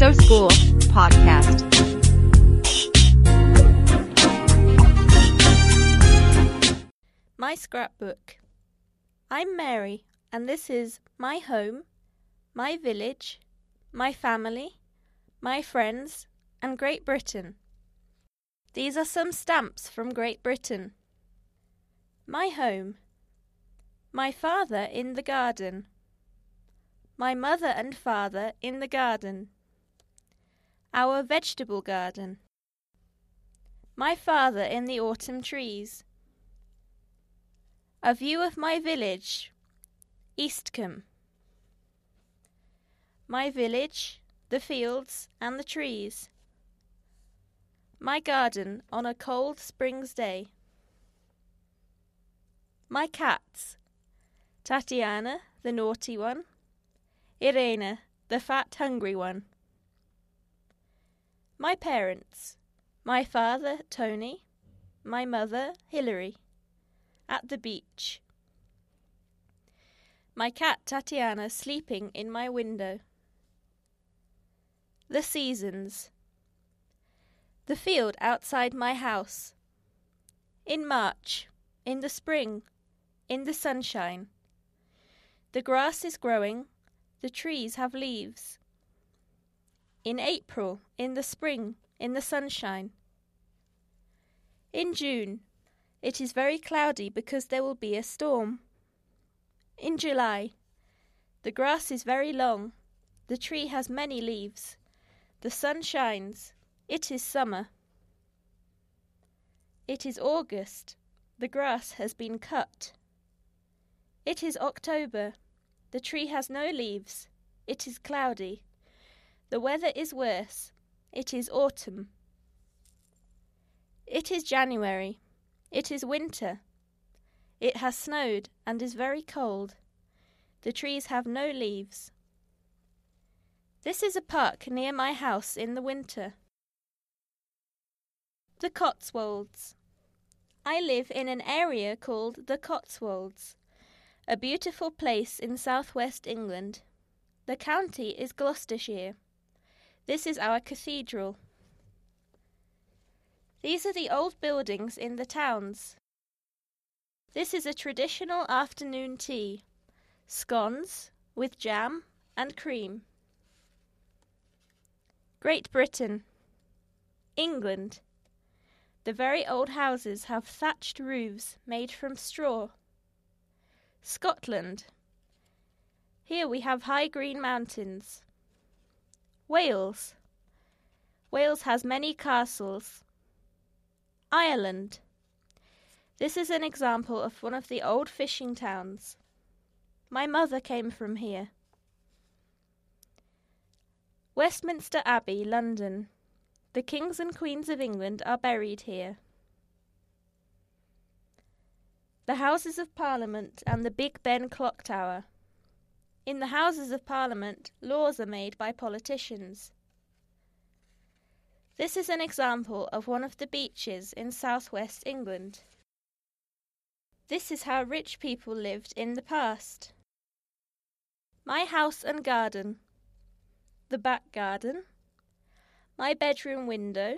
So School podcast. My scrapbook. I'm Mary, and this is my home, my village, my family, my friends, and Great Britain. These are some stamps from Great Britain. My home. My father in the garden. My mother and father in the garden. Our vegetable garden. My father in the autumn trees. A view of my village, Eastcombe. My village, the fields and the trees. My garden on a cold spring's day. My cats, Tatiana, the naughty one, Irena, the fat, hungry one. My parents, my father, Tony, my mother, Hilary, at the beach. My cat, Tatiana, sleeping in my window. The seasons. The field outside my house. In March, in the spring, in the sunshine. The grass is growing, the trees have leaves. In April, in the spring, in the sunshine. In June, it is very cloudy because there will be a storm. In July, the grass is very long, the tree has many leaves, the sun shines, it is summer. It is August, the grass has been cut. It is October, the tree has no leaves, it is cloudy. The weather is worse, it is autumn. It is January, it is winter. It has snowed and is very cold. The trees have no leaves. This is a park near my house in the winter. The Cotswolds. I live in an area called the Cotswolds, a beautiful place in southwest England. The county is Gloucestershire. This is our cathedral. These are the old buildings in the towns. This is a traditional afternoon tea, scones with jam and cream. Great Britain. England. The very old houses have thatched roofs made from straw. Scotland. Here we have high green mountains. Wales. Wales has many castles. Ireland. This is an example of one of the old fishing towns. My mother came from here. Westminster Abbey, London. The kings and queens of England are buried here. The Houses of Parliament and the Big Ben clock tower. In the Houses of Parliament, laws are made by politicians. This is an example of one of the beaches in southwest England. This is how rich people lived in the past. My house and garden. The back garden. My bedroom window.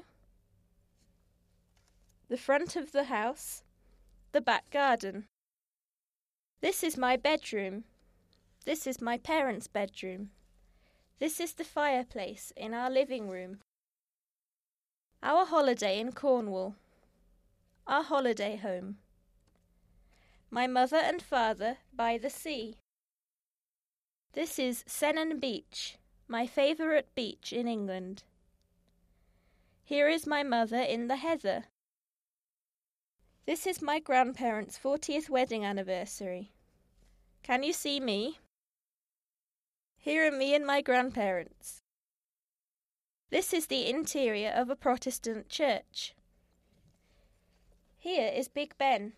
The front of the house. The back garden. This is my bedroom. This is my parents' bedroom. This is the fireplace in our living room. Our holiday in Cornwall. Our holiday home. My mother and father by the sea. This is Sennen Beach, my favourite beach in England. Here is my mother in the heather. This is my grandparents' 40th wedding anniversary. Can you see me? Here are me and my grandparents. This is the interior of a Protestant church. Here is Big Ben.